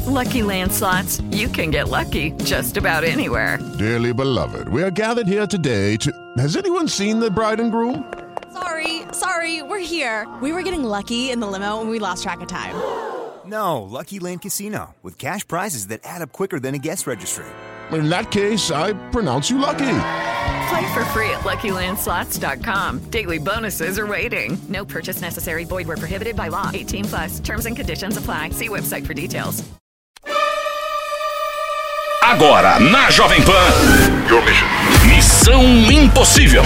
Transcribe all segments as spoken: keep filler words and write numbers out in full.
Lucky Land Slots, you can get lucky just about anywhere. Dearly beloved, we are gathered here today to... Has anyone seen the bride and groom? Sorry, sorry, we're here. We were getting lucky in the limo and we lost track of time. No, Lucky Land Casino, with cash prizes that add up quicker than a guest registry. In that case, I pronounce you lucky. Play for free at Lucky Land Slots dot com. Daily bonuses are waiting. No purchase necessary. Void where prohibited by law. eighteen plus. Terms and conditions apply. See website for details. Agora, na Jovem Pan, Missão Impossível.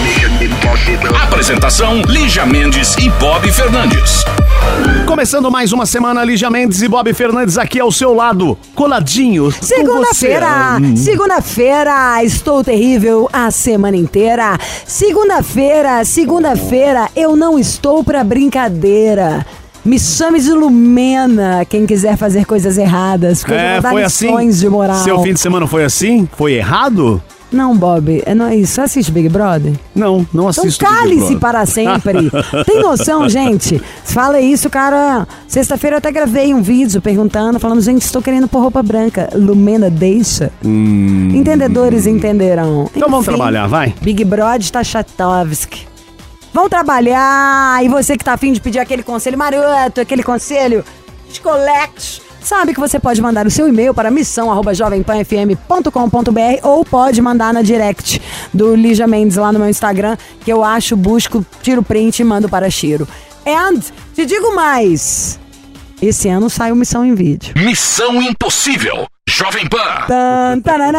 Apresentação, Lígia Mendes e Bob Fernandes. Começando mais uma semana, Lígia Mendes e Bob Fernandes aqui ao seu lado, coladinhos. Segunda-feira, segunda-feira, estou terrível a semana inteira. Segunda-feira, segunda-feira, eu não estou pra brincadeira. Me chame de Lumena, quem quiser fazer coisas erradas, porque é, eu vou dar foi lições assim? de moral. Seu fim de semana foi assim? Foi errado? Não, Bob, é, não é isso. Você assiste Big Brother? Não, não assisto Então Big cale-se Brother. para sempre. Tem noção, gente? Fala isso, cara. Sexta-feira eu até gravei um vídeo perguntando, falando, gente, estou querendo pôr roupa branca. Lumena, deixa. Hum... Entendedores entenderão. Então vamos trabalhar, vai. Big Brother Tachatovski. Vão trabalhar. E você que tá afim de pedir aquele conselho maroto, aquele conselho de collect, sabe que você pode mandar o seu e-mail para missão arroba jovem pan f m ponto com ponto b r ou pode mandar na direct do Lígia Mendes lá no meu Instagram, que eu acho, busco, tiro print e mando para Chiro. And, te digo mais, esse ano saiu Missão em Vídeo. Missão Impossível, Jovem Pan. Tan,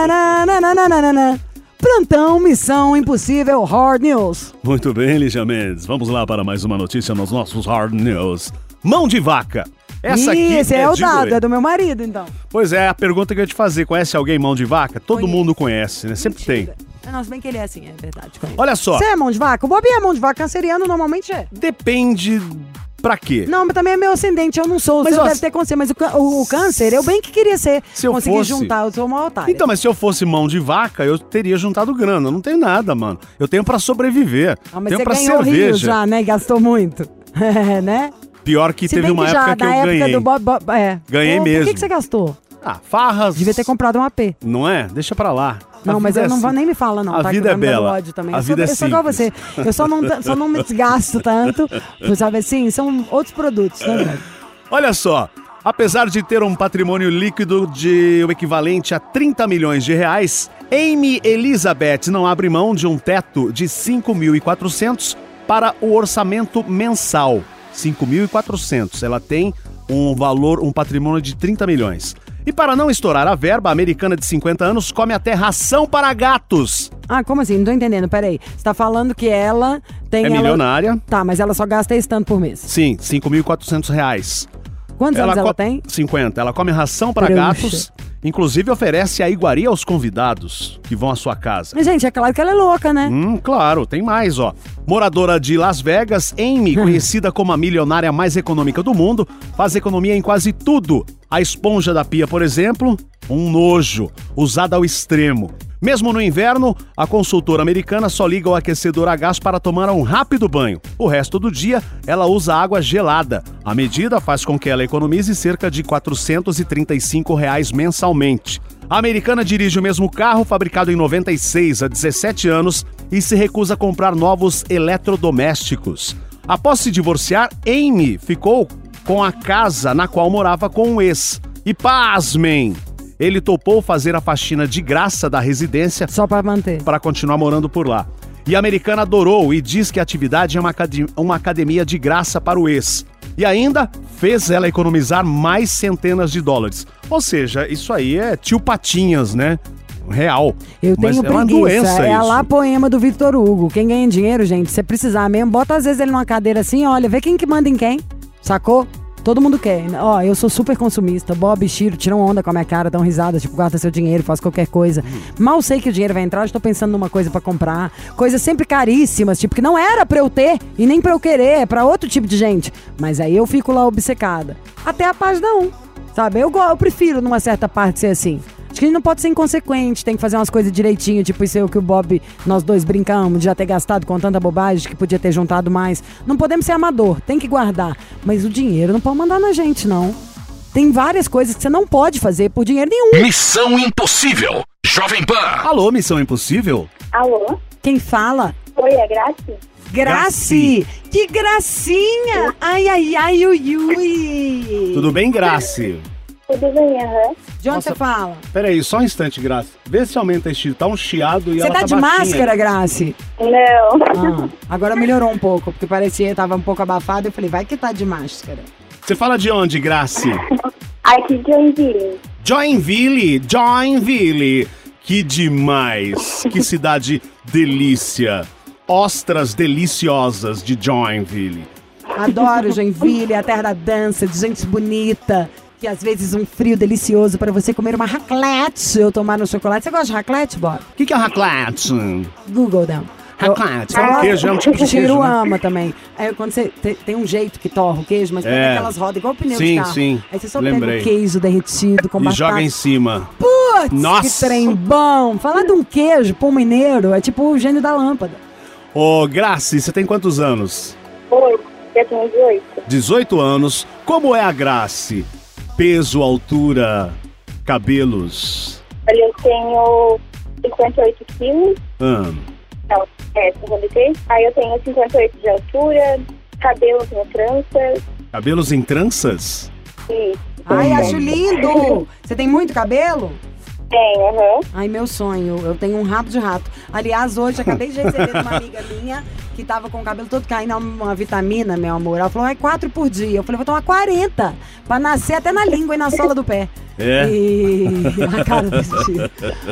tananana. Plantão Missão Impossível Hard News. Muito bem, Lígia Mendes. Vamos lá para mais uma notícia nos nossos Hard News. Mão de vaca. Essa aqui Esse é, é o de dado, doer. é do meu marido, então. Pois é, a pergunta que eu ia te fazer, conhece alguém mão de vaca? Todo Conheço. mundo conhece, né? Sempre Mentira. tem. Nossa, bem que ele é assim, é verdade. Conheço. Olha só. Você é mão de vaca? O Bob é mão de vaca, canceriano normalmente é. Depende pra quê? Não, mas também é meu ascendente, eu não sou. Mas, Você ó, deve ter consciência, mas o, cân- o, o câncer, eu bem que queria ser. Se eu Consegui fosse- juntar, eu sou uma otária. Então, mas se eu fosse mão de vaca, eu teria juntado grana. Eu não tenho nada, mano. Eu tenho pra sobreviver. Ah, mas tenho você pra ganhou cerveja. Rio já, né? Gastou muito. É, né? Pior que Se teve bem uma que já, época que na eu época ganhei. do Bob, Bob é. Ganhei Pô, mesmo. Por que, que você gastou? Ah, farras. Devia ter comprado um A P. Não é? Deixa pra lá. Não, A mas vida eu é não vou assim. nem me fala, não. A tá? vida Que é tá me dando bela. ódio também. A eu vida sou, é eu sou igual você. simples. Eu só não, só não me desgasto tanto. Sabe assim? São outros produtos, né, velho? Olha só. Apesar de ter um patrimônio líquido de o equivalente a trinta milhões de reais, Amy Elizabeth não abre mão de um teto de cinco mil e quatrocentos para o orçamento mensal. cinco mil e quatrocentos. Ela tem um valor, um patrimônio de trinta milhões. E para não estourar a verba, a americana de cinquenta anos come até ração para gatos. Ah, como assim? Não tô entendendo, peraí. Você tá falando que ela tem... É ela... milionária. Tá, mas ela só gasta esse tanto por mês. Sim, cinco mil e quatrocentos reais. Quantos anos ela co- tem? cinquenta. Ela come ração para Trouxa. gatos. Inclusive oferece a iguaria aos convidados que vão à sua casa. Mas, gente, é claro que ela é louca, né? Hum, claro, tem mais, ó. Moradora de Las Vegas, Amy, conhecida como a milionária mais econômica do mundo, faz economia em quase tudo. A esponja da pia, por exemplo, um nojo, usada ao extremo. Mesmo no inverno, a consultora americana só liga o aquecedor a gás para tomar um rápido banho. O resto do dia, ela usa água gelada. A medida faz com que ela economize cerca de quatrocentos e trinta e cinco reais mensalmente. A americana dirige o mesmo carro, fabricado em noventa e seis, há dezessete anos, e se recusa a comprar novos eletrodomésticos. Após se divorciar, Amy ficou com a casa na qual morava com um ex. E pasmem! Ele topou fazer a faxina de graça da residência Só pra manter. para continuar morando por lá. E a americana adorou e diz que a atividade é uma, acad- uma academia de graça para o ex. E ainda fez ela economizar mais centenas de dólares. Ou seja, isso aí é tio Patinhas, né? Real. Eu Mas tenho é uma preguiça. doença É a isso. lá poema do Vitor Hugo. Quem ganha dinheiro, gente, se você precisar mesmo, bota às vezes ele numa cadeira assim, olha, vê quem que manda em quem. Sacou? Todo mundo quer. Ó, eu sou super consumista. Bob e Chiro tiram onda com a minha cara, dão risada, tipo, gasta seu dinheiro, faz qualquer coisa. Hum. Mal sei que o dinheiro vai entrar, eu estou pensando numa coisa pra comprar. Coisas sempre caríssimas, tipo, que não era pra eu ter e nem pra eu querer, é pra outro tipo de gente. Mas aí eu fico lá obcecada. Até a página um, sabe? Eu, go- eu prefiro, numa certa parte, ser assim. Acho que a gente não pode ser inconsequente, tem que fazer umas coisas direitinho, tipo isso é o que o Bob, nós dois brincamos, de já ter gastado com tanta bobagem que podia ter juntado mais. Não podemos ser amador, tem que guardar. Mas o dinheiro não pode mandar na gente, não. Tem várias coisas que você não pode fazer por dinheiro nenhum. Missão Impossível, Jovem Pan. Alô, Missão Impossível? Alô? Quem fala? Oi, é Graci? Graci! Que gracinha! Ai, ai, ai, ui, ui. Tudo bem, Graci? Tudo bem, aham. De onde Nossa. você fala? Peraí, só um instante, Graci. Vê se aumenta esse tá um chiado e Você ela tá tá de baixinha. máscara, Graci? Não. Ah, agora melhorou um pouco, porque parecia que tava um pouco abafado. Eu falei, vai que tá de máscara. Você fala de onde, Graci? Aqui de Joinville. Joinville, Joinville. Que demais. Que cidade delícia. Ostras deliciosas de Joinville. Adoro Joinville, a terra da dança, de gente bonita. Que às vezes um frio delicioso para você comer uma raclette ou tomar um chocolate. Você gosta de raclette, Bob? O que, que é raclette? Google, não. Raclette, é um queijo, é um tipo de queijo, Tiro né? ama também. Aí quando você tem, tem um jeito que torra o queijo, mas pega É. aquelas rodas igual o pneu Sim, de carro. sim. Aí você só Lembrei. pega o queijo derretido com E batata. joga em cima. Putz, Nossa. que trem bom. Falar de um queijo, pão mineiro, é tipo o gênio da lâmpada. Ô, Graci, você tem quantos anos? Oi, eu tenho dezoito. dezoito anos. Como é a Graci? Peso, altura, cabelos. Olha, eu tenho cinquenta e oito quilos. Ah, Não, é, cinquenta e três. Aí eu tenho cinquenta e oito de altura, cabelo com tranças. cabelos em tranças? E Ai, acho lindo. Você tem muito cabelo? tem, aham. Ai, meu sonho. Eu tenho um rabo de rato. Aliás, hoje acabei de receber de uma amiga minha que tava com o cabelo todo caindo, uma vitamina, meu amor. Ela falou, é quatro por dia. Eu falei, vou tomar quarenta pra nascer até na língua e na sola do pé. É? E a cara desse tio.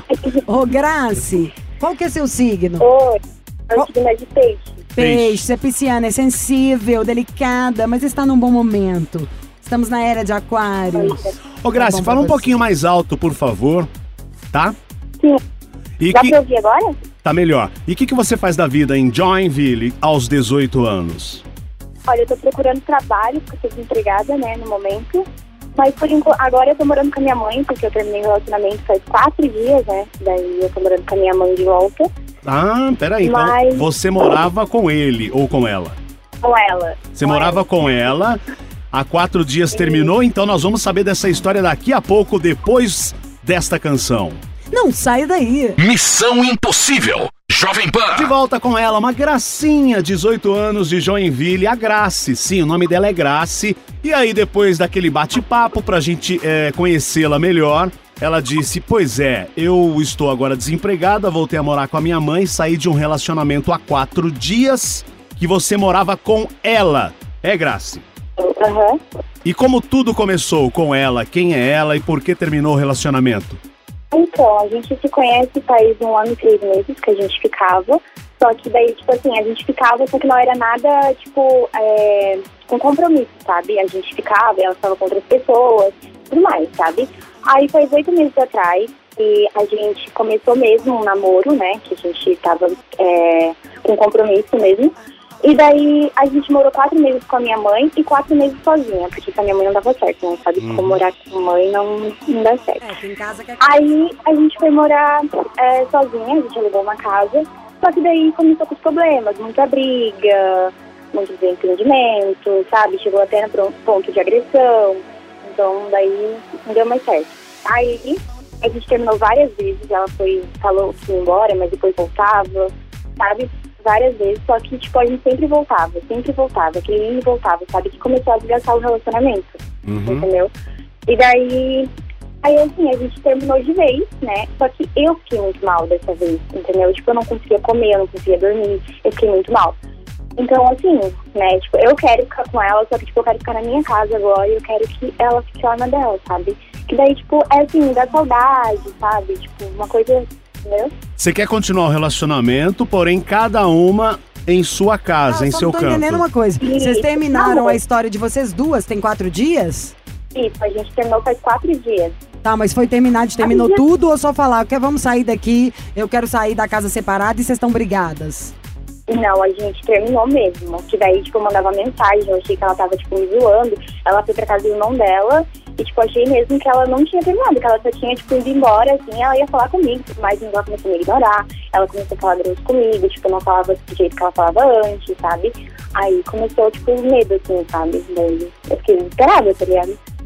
Ô, Graci, qual que é seu signo? Oi, eu Oh. signo é de peixe. Peixe, você é pisciana, é sensível, delicada, mas está num bom momento. Estamos na era de aquário. Ô, Graci, Tá bom fala pra um você. pouquinho mais alto, por favor. Tá? Sim. E Dá que... pra ouvir agora? Tá melhor. E o que, que você faz da vida em Joinville aos dezoito anos? Olha, eu tô procurando trabalho, porque eu tô desempregada, né, no momento. Mas por enquanto, agora eu tô morando com a minha mãe, porque eu terminei o relacionamento faz quatro dias, né? Daí eu tô morando com a minha mãe de volta, Ah, peraí. Então Mas- você morava com ele ou com ela? com ela. Você Com morava ela. com ela, há quatro dias terminou, então nós vamos saber dessa história daqui a pouco, depois desta canção. Não, sai daí. Missão Impossível, Jovem De Pan. volta com ela, uma gracinha, dezoito anos de Joinville, a Graci. Sim, o nome dela é Graci. E aí, depois daquele bate-papo pra gente é, conhecê-la melhor, ela disse, pois é, eu estou agora desempregada, voltei a morar com a minha mãe, saí de um relacionamento há quatro dias que você morava com ela. É, Graci? Aham. E como tudo começou com ela, quem é ela e por que terminou o relacionamento? Então, a gente se conhece faz um ano e três meses que a gente ficava. Só que daí, tipo assim, a gente ficava, só que não era nada, tipo, é, com compromisso, sabe? A gente ficava, ela estava com outras pessoas, tudo mais, sabe? Aí faz oito meses atrás que a gente começou mesmo um namoro, né? Que a gente tava é, com compromisso mesmo. E daí a gente morou quatro meses com a minha mãe e quatro meses sozinha, porque com a minha mãe não dava certo, né? Sabe? Como morar com mãe não, não dá certo. É, tem casa que é... Aí a gente foi morar é, sozinha, a gente alugou uma casa, só que daí começou com os problemas, muita briga, muito desentendimento, sabe? Chegou até no ponto de agressão, então daí não deu mais certo. Aí a gente terminou várias vezes, ela foi, falou que ia embora, mas depois voltava, sabe? Várias vezes, só que tipo, a gente sempre voltava, sempre voltava, aquele e voltava, sabe? Que começou a desgastar o relacionamento, Uhum. entendeu? E daí... Aí, assim, a gente terminou de vez, né? Só que eu fiquei muito mal dessa vez, entendeu? Tipo, eu não conseguia comer, eu não conseguia dormir, eu fiquei muito mal. Então, assim, né? Tipo, eu quero ficar com ela, só que, tipo, eu quero ficar na minha casa agora e eu quero que ela fique lá na dela, sabe? Que daí, tipo, é assim, dá saudade, sabe? Tipo, uma coisa, entendeu? Você quer continuar o relacionamento, porém cada uma em sua casa, Ah, em só seu não tô canto. entendendo uma coisa. Vocês Isso. terminaram Não. a história de vocês duas, tem quatro dias? Isso, a gente terminou faz quatro dias. Tá, mas foi terminar de terminou Ai, tudo ou só falar, que vamos sair daqui, eu quero sair da casa separada e vocês estão brigadas? Não, a gente terminou mesmo. Que daí, tipo, eu mandava mensagem, eu achei que ela tava, tipo, me zoando. Ela foi pra casa do irmão dela e, tipo, achei mesmo que ela não tinha terminado, que ela só tinha, tipo, ido embora, assim, ela ia falar comigo, mas ela começou a me ignorar, ela começou a falar grosso comigo, tipo, eu não falava do jeito que ela falava antes, sabe? Aí começou, tipo, o medo, assim, sabe? Daí eu fiquei desesperada, tá ligado?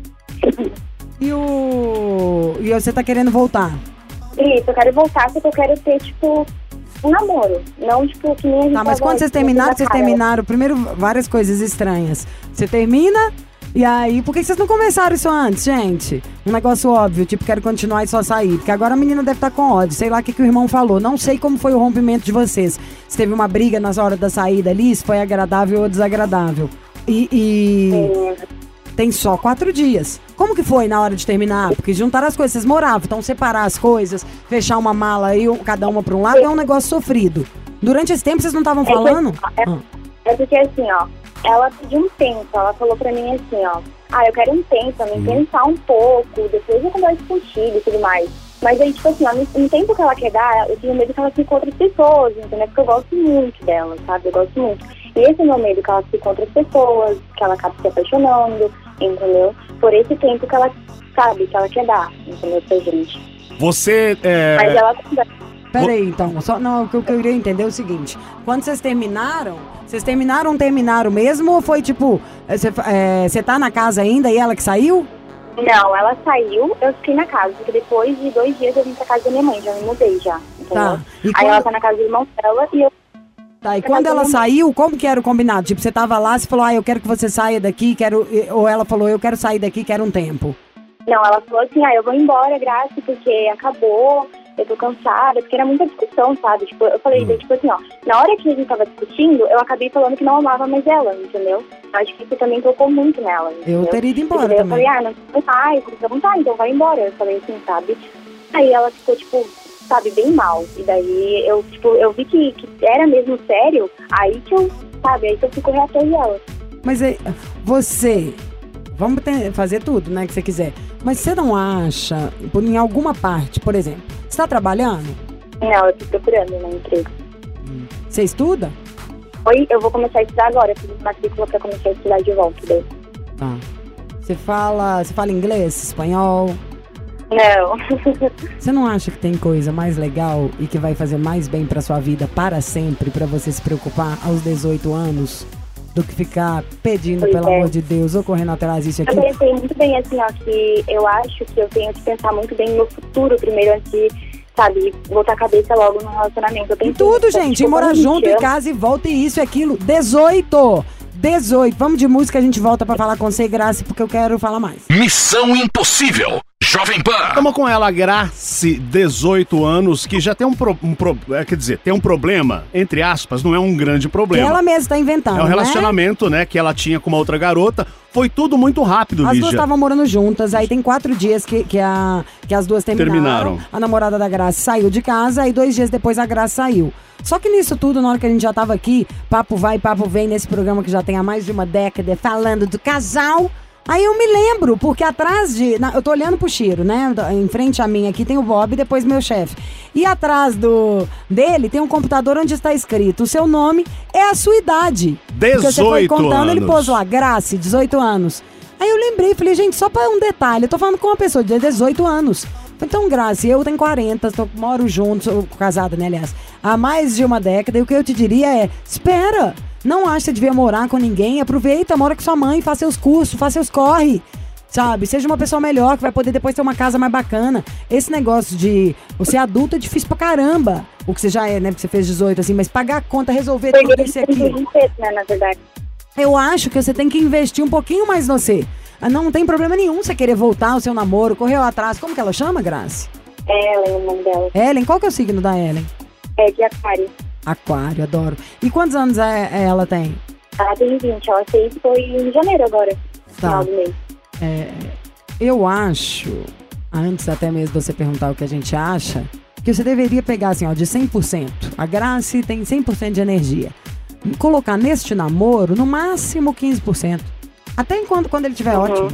E o... E você tá querendo voltar? Isso, eu quero voltar porque eu quero ter, tipo, um namoro. Não, tipo, que nem a gente Tá, mas tava quando vocês antes, terminaram, na vocês cara. terminaram, primeiro, várias coisas estranhas. Você termina, e aí, por que vocês não conversaram isso antes, gente? Um negócio óbvio, tipo, quero continuar e só sair. Porque agora a menina deve estar com ódio, sei lá o que, que o irmão falou. Não sei como foi o rompimento de vocês. Se teve uma briga nas horas da saída ali, se foi agradável ou desagradável. E... e... Tem só quatro dias. Como que foi na hora de terminar? Porque juntaram as coisas, vocês moravam, então separar as coisas, fechar uma mala aí, cada uma pra um lado, é um negócio sofrido. Durante esse tempo, vocês não estavam falando? É, é, é porque assim, ó, ela pediu um tempo, ela falou pra mim assim, ó, ah, eu quero um tempo, pra mim pensar um pouco, depois eu converso contigo e tudo mais. Mas aí, tipo assim, ó, no, no tempo que ela quer dar, eu tenho medo que ela fique com outras pessoas, entendeu? Porque eu gosto muito dela, sabe? Eu gosto muito. E esse é o meu medo, que ela fique com outras pessoas, que ela acabe se apaixonando, entendeu? Por esse tempo que ela sabe, que ela quer dar, entendeu? Pra gente. Você, é... Mas ela... Peraí, então, só, não, o que eu queria entender é o seguinte, quando vocês terminaram, vocês terminaram, terminaram mesmo, ou foi tipo, você é, tá na casa ainda e ela que saiu? Não, ela saiu, eu fiquei na casa, porque depois de dois dias eu vim pra casa da minha mãe, já me mudei já, entendeu? Tá. E Aí quando... ela tá na casa do irmão dela e eu... Tá, e quando ela saiu, como que era o combinado? Tipo, você tava lá, você falou, ah, eu quero que você saia daqui, quero... Ou ela falou, eu quero sair daqui, quero um tempo. Não, ela falou assim, ah, eu vou embora, Graça, porque acabou, eu tô cansada, porque era muita discussão, sabe? Tipo, eu falei, hum. tipo assim, ó, na hora que a gente tava discutindo, eu acabei falando que não amava mais ela, entendeu? Acho que isso também tocou muito nela, entendeu? Eu teria ido embora entendeu? também. Eu falei, ah, não vai, não vai, então vai embora. Eu falei assim, sabe? Aí ela ficou, tipo, sabe, bem mal. E daí eu, tipo, eu vi que, que era mesmo sério, aí que eu, sabe, aí que eu fui correr atrás dela. Mas aí, você... Vamos ter, fazer tudo, né, que você quiser. Mas você não acha, por, em alguma parte, por exemplo, você tá trabalhando? Não, eu tô procurando um emprego. Hum. Você estuda? Oi, eu vou começar a estudar agora. Eu fiz matrícula pra começar a estudar de volta. Daí. Tá. Você fala, você fala inglês, espanhol? Não. Você não acha que tem coisa mais legal e que vai fazer mais bem pra sua vida para sempre, pra você se preocupar aos dezoito anos? Do que ficar pedindo, pois pelo é. amor de Deus, ou correndo atrás disso aqui. Eu pensei muito bem assim, ó, que eu acho que eu tenho que pensar muito bem no meu futuro primeiro, antes de, sabe, botar a cabeça logo no relacionamento. Eu em tudo, gente, tipo, morar junto, em casa e volta e isso e aquilo. dezoito! dezoito! Vamos de música, a gente volta pra falar com você, Graça, porque eu quero falar mais. Missão Impossível, Jovem Pan. Estamos com ela, Grace, dezoito anos, que já tem um, pro, um pro, é, quer dizer, tem um problema, entre aspas, não é um grande problema. Que ela mesma tá inventando, É um relacionamento, né, né que ela tinha com uma outra garota. Foi tudo muito rápido, Lígia. As duas estavam morando juntas, aí tem quatro dias que, que, a, que as duas terminaram. terminaram. A namorada da Graça saiu de casa, aí dois dias depois a Graça saiu. Só que nisso tudo, na hora que a gente já tava aqui, papo vai, papo vem, nesse programa que já tem há mais de uma década, falando do casal... Aí eu me lembro, porque atrás de... Na, eu tô olhando pro Chiro, né? Em frente a mim aqui tem o Bob e depois meu chefe. E atrás do dele tem um computador onde está escrito: o seu nome é a sua idade. dezoito porque você foi contando, anos. Ele pôs lá, Grace, dezoito anos. Aí eu lembrei, falei, gente, só pra um detalhe, eu tô falando com uma pessoa de dezoito anos. Então, Grace, eu tenho quarenta, tô, moro junto, sou casada, né, aliás, há mais de uma década. E o que eu te diria é, espera... Não acha que você devia morar com ninguém, aproveita, mora com sua mãe, faz seus cursos, faz seus corre, sabe? Seja uma pessoa melhor, que vai poder depois ter uma casa mais bacana. Esse negócio de você adulto é difícil pra caramba, o que você já é, né? Porque você fez dezoito, assim, mas pagar a conta, resolver Foi tudo isso aqui. Né, na verdade. Eu acho que você tem que investir um pouquinho mais no você. Não tem problema nenhum você querer voltar ao seu namoro, correu atrás. Como que ela chama, Grace? Ellen, o nome dela. Ellen, qual que é o signo da Ellen? É de Aquário. Aquário, adoro. E quantos anos é, é, ela tem? Ela tem vinte, ela fez foi em janeiro agora, tá. Final do mês. É, eu acho, antes até mesmo de você perguntar o que a gente acha, que você deveria pegar assim, ó, de cem por cento. A Grace tem cem por cento de energia. Colocar neste namoro, no máximo quinze por cento. Até enquanto, quando ele estiver uhum. ótimo.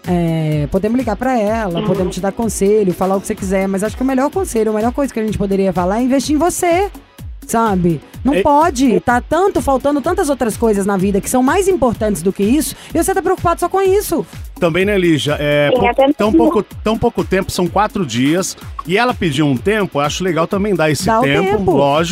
É, podemos ligar pra ela, uhum. podemos te dar conselho, falar o que você quiser, mas acho que o melhor conselho, a melhor coisa que a gente poderia falar é investir em você. Sabe? Não e... pode. Tá tanto, faltando tantas outras coisas na vida que são mais importantes do que isso, e você tá preocupado só com isso. Também, né, Lígia? É, Sim, por, tão, pouco, tão pouco tempo, são quatro dias, e ela pediu um tempo, eu acho legal também dar esse Dá tempo, tempo, lógico,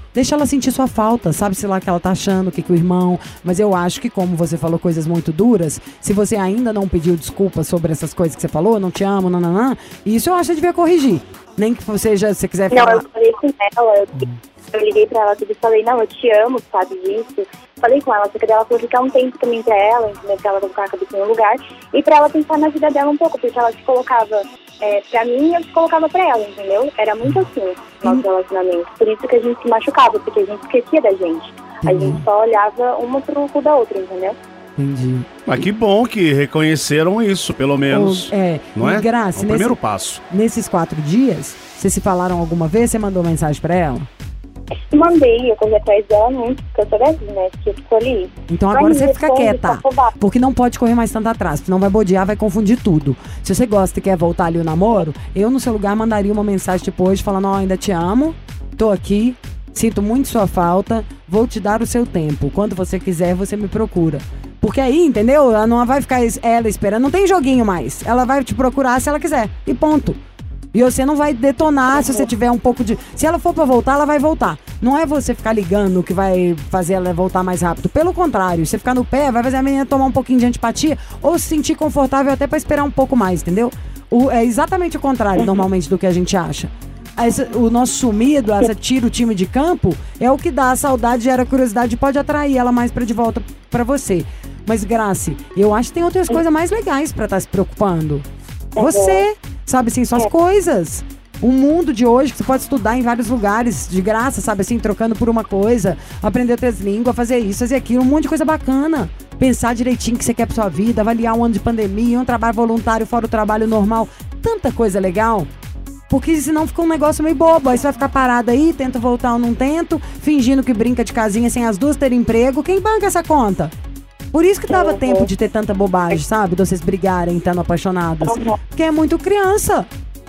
Deixa ela sentir sua falta, sabe-se lá o que ela tá achando, o que, que o irmão... Mas eu acho que, como você falou coisas muito duras, se você ainda não pediu desculpa sobre essas coisas que você falou, não te amo, nananã, isso eu acho que você devia corrigir. Nem que você já, se você quiser falar... Não, eu falei com ela, eu, eu liguei pra ela tudo e falei, não, eu te amo, sabe disso. Falei com ela, só que ela falou que quer um tempo também pra ela, entendeu? Pra ela colocar a cabeça no lugar e pra ela pensar na vida dela um pouco, porque ela se colocava é, pra mim e eu se colocava pra ela, entendeu? Era muito assim, nosso relacionamento. Por isso que a gente se machucava, porque a gente esquecia da gente. A gente só olhava uma pro cu da outra, entendeu? Entendi. Mas que bom que reconheceram isso, pelo menos. O, é, não é? Graça, é o nesse, primeiro passo. Nesses quatro dias, vocês se falaram alguma vez? Você mandou mensagem pra ela? Mandei, eu corri atrás dela muito, porque eu sou dessas, né? Que eu escolhi. Então agora você fica quieta, porque não pode correr mais tanto atrás, senão vai bodear, vai confundir tudo. Se você gosta e quer voltar ali o namoro, eu no seu lugar mandaria uma mensagem tipo hoje falando, ó, oh, ainda te amo, tô aqui, sinto muito sua falta, vou te dar o seu tempo. Quando você quiser, você me procura. Porque aí, entendeu? Ela não vai ficar ela esperando, não tem joguinho mais. Ela vai te procurar se ela quiser, e ponto. E você não vai detonar se você tiver um pouco de... Se ela for pra voltar, ela vai voltar. Não é você ficar ligando que vai fazer ela voltar mais rápido. Pelo contrário, você ficar no pé vai fazer a menina tomar um pouquinho de antipatia ou se sentir confortável até pra esperar um pouco mais, entendeu? O, é exatamente o contrário, normalmente, do que a gente acha. Esse, o nosso sumido, essa tira o time de campo, é o que dá a saudade, gera curiosidade e pode atrair ela mais pra de volta pra você. Mas, Grace, eu acho que tem outras coisas mais legais pra estar se preocupando. Você... Sabe assim, suas coisas. O mundo de hoje, que você pode estudar em vários lugares, de graça, sabe assim, trocando por uma coisa, aprender outras línguas, fazer isso, fazer aquilo, um monte de coisa bacana. Pensar direitinho o que você quer pra sua vida, avaliar um ano de pandemia, um trabalho voluntário fora o trabalho normal. Tanta coisa legal. Porque senão fica um negócio meio bobo. Aí você vai ficar parado aí, tenta voltar ou não tento, fingindo que brinca de casinha sem as duas terem emprego. Quem banca essa conta? Por isso que dava tempo de ter tanta bobagem, sabe? De vocês brigarem, estando apaixonadas. Porque é muito criança.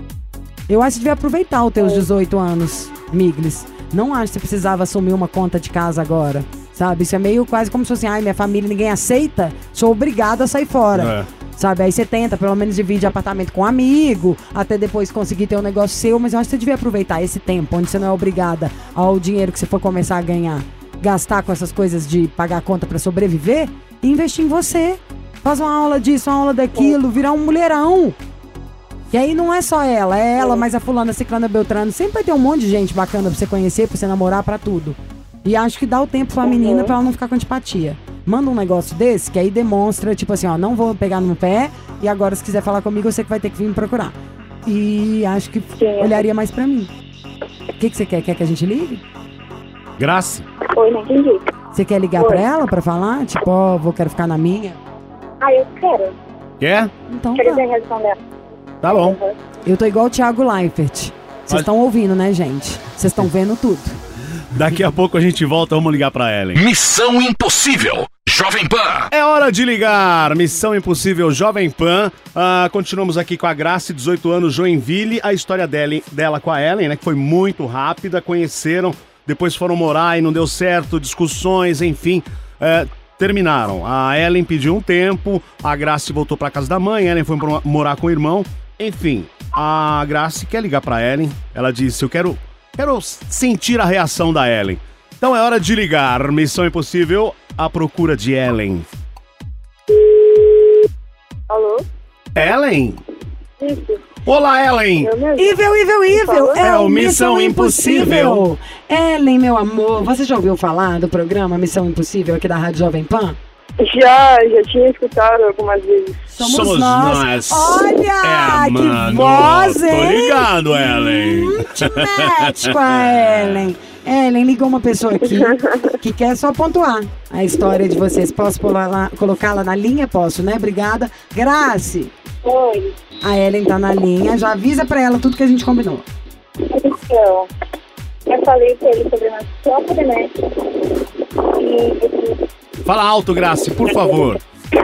Eu acho que devia aproveitar os teus dezoito anos, Miglis. Não acho que você precisava assumir uma conta de casa agora, sabe? Isso é meio quase como se fosse, ai, minha família ninguém aceita, sou obrigado a sair fora. É. Sabe? Aí você tenta, pelo menos divide apartamento com um amigo, até depois conseguir ter um negócio seu, mas eu acho que você devia aproveitar esse tempo, onde você não é obrigada ao dinheiro que você for começar a ganhar, gastar com essas coisas de pagar a conta pra sobreviver, e investir em você. Faz uma aula disso, uma aula daquilo, virar um mulherão. E aí não é só ela, é ela, mas a fulana, ciclana, beltrano. Sempre vai ter um monte de gente bacana pra você conhecer, pra você namorar, pra tudo. E acho que dá o tempo pra menina pra ela não ficar com antipatia. Manda um negócio desse, que aí demonstra, tipo assim, ó, não vou pegar no pé, e agora se quiser falar comigo, eu sei que vai ter que vir me procurar. E acho que olharia mais pra mim. O que, que você quer? Quer que a gente ligue? Graça. Oi, não entendi. Você quer ligar Oi. pra ela pra falar? Tipo, ó, vou, quero ficar na minha? Ah, eu quero. Quer? Então Quero tá. ver a reação dela. Tá bom. Eu tô igual o Thiago Leifert. Vocês estão ouvindo, né, gente? Vocês estão vendo tudo. Daqui a pouco a gente volta, vamos ligar pra Ellen. Missão Impossível, Jovem Pan. É hora de ligar. Missão Impossível Jovem Pan. Ah, continuamos aqui com a Grace, dezoito anos, Joinville. A história dela, dela com a Ellen, né, que foi muito rápida. Conheceram, depois foram morar e não deu certo, discussões, enfim. É, terminaram. A Ellen pediu um tempo, a Grace voltou pra casa da mãe, a Ellen foi morar com o irmão. Enfim, a Grace quer ligar pra Ellen. Ela disse, eu quero... Quero sentir a reação da Ellen. Então é hora de ligar. Missão Impossível, à procura de Ellen. Alô? Ellen? Isso. Olá, Ellen. Eu mesmo? Ivel, Ivel, Ivel. É o Missão Impossível. Ellen, meu amor, você já ouviu falar do programa Missão Impossível aqui da Rádio Jovem Pan? Já, já tinha escutado algumas vezes. Somos, Somos nós. nós. Olha, É, que mano, voz, hein? tô ligado, Ellen. Hum, te mete com a Ellen. Ellen, ligou uma pessoa aqui que quer só pontuar a história de vocês. Posso colocá-la na linha? Posso, né? Obrigada. Grace. Oi. A Ellen tá na linha. Já avisa pra ela tudo que a gente combinou. Então, eu falei pra ele sobre a nossa história, né? E... Fala alto, Grace, por favor.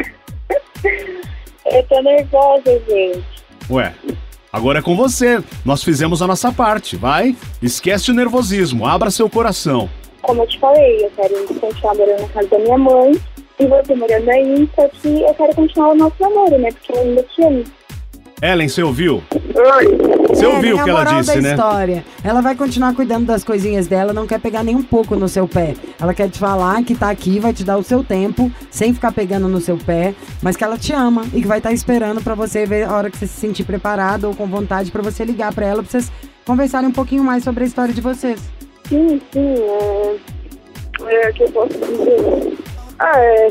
Eu tô nervosa, gente. Ué, agora é com você. Nós fizemos a nossa parte, vai? Esquece o nervosismo, abra seu coração. Como eu te falei, eu quero continuar morando na casa da minha mãe. E você morando aí, só que eu quero continuar o nosso namoro, né? Porque eu ainda te amo. Ellen, você ouviu? Oi. Você ouviu É, o que a ela moral disse, da né? história. Ela vai continuar cuidando das coisinhas dela, não quer pegar nem um pouco no seu pé. Ela quer te falar que tá aqui, vai te dar o seu tempo, sem ficar pegando no seu pé, mas que ela te ama e que vai estar esperando pra você ver a hora que você se sentir preparado ou com vontade pra você ligar pra ela, pra vocês conversarem um pouquinho mais sobre a história de vocês. Sim, sim, é... É o que eu posso dizer. Ah, é...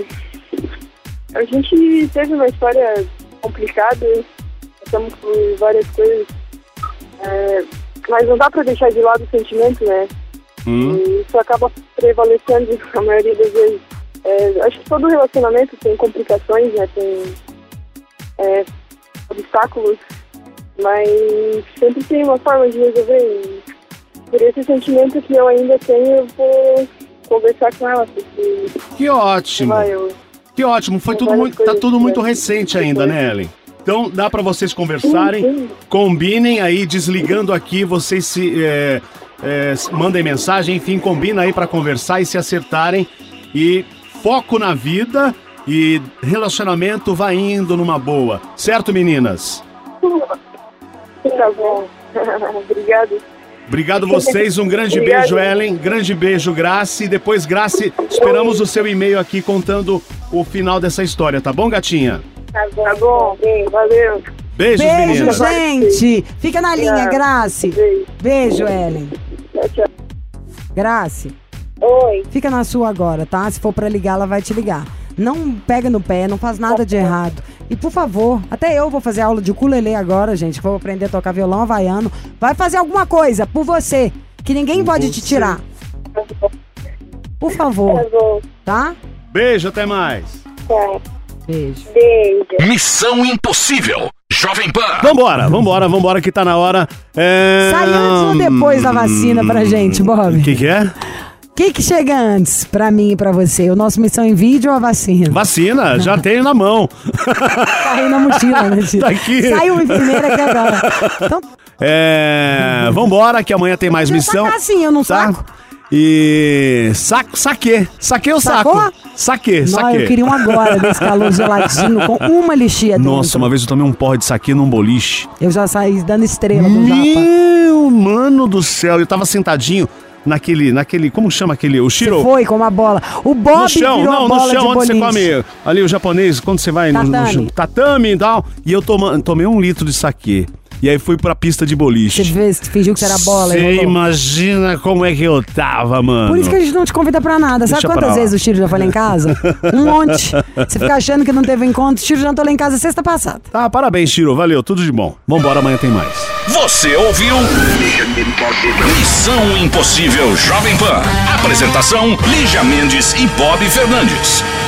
A gente teve uma história complicada, passamos por várias coisas, é... mas não dá pra deixar de lado o sentimento, né? Hum. E isso acaba prevalecendo a maioria das vezes. É, acho que todo relacionamento tem complicações, né? Tem é, obstáculos, mas sempre tem uma forma de resolver. E por esse sentimento que eu ainda tenho, eu vou conversar com ela. Porque, Que ótimo. sei lá, eu, Que ótimo. Foi Tem tudo várias muito, tá coisas tudo que muito é- recente ainda, né, Ellen? Então dá pra vocês conversarem, Sim, sim. combinem aí, desligando aqui, vocês se é, é, mandem mensagem, enfim, combina aí pra conversar e se acertarem. E foco na vida e relacionamento vai indo numa boa. Certo, meninas? Tá bom. Obrigado. Obrigado vocês, um grande Obrigada. beijo, Ellen, grande beijo, Grace. Depois, Grace, esperamos o seu e-mail aqui contando o final dessa história, tá bom, gatinha? Tá bom. Tá bom. Valeu. Beijos, Beijo, meninas. gente! Fica na linha, Tchau. Grace. Beijo. Beijo, Ellen. Tchau, tchau. Grace, Oi. fica na sua agora, tá? Se for pra ligar, ela vai te ligar. Não pega no pé, não faz nada de errado. E por favor, até eu vou fazer aula de ukulele agora, gente. Vou aprender a tocar violão havaiano. Vai fazer alguma coisa por você, que ninguém pode te tirar. Por favor, Tá bom. tá? Beijo, até mais. Tá. Beijo. Beijo. Missão Impossível. Jovem Pan. Vambora, vambora, vambora, que tá na hora. É... Sai antes ou depois da vacina pra gente, Bob? O que que é? O que que chega antes pra mim e pra você? O nosso Missão em Vídeo ou a vacina? Vacina, já tenho na mão. Tá aí na mochila, né, tio? Tá aqui. Saiu em primeira aqui agora. Então, É... Vambora, que amanhã tem mais eu missão. sacar assim, eu não Tá? saco. E... Saco, saquê. Saquê o Sacou? saco. Saquê, Não, saquê. eu queria um agora, desse calor geladinho, com uma lixia dentro. Nossa, uma vez eu tomei um porre de saquê num boliche. Eu já saí dando estrela do Japa. Meu, mano do céu. Eu tava sentadinho naquele, naquele, como chama aquele? O shiro? Foi com uma bola. O Bob No chão, virou não, a no bola chão, de onde você boliche. come ali o japonês, quando você vai no, no Tatame. chão. Tatame e tal. E eu toma, tomei um litro de saquê. E aí fui pra pista de boliche. Você fez, fingiu que você era bola e Você rolou. imagina como é que eu tava, mano. Por isso que a gente não te convida pra nada. Sabe Deixa pra quantas lá. vezes o Chiro já foi lá em casa? Um monte. Você fica achando que não teve encontro. O Chiro já tô lá em casa sexta passada. Tá, parabéns, Chiro. Valeu, tudo de bom. Vambora, amanhã tem mais. Você ouviu? Missão Impossível Jovem Pan. Apresentação: Lígia Mendes e Bob Fernandes.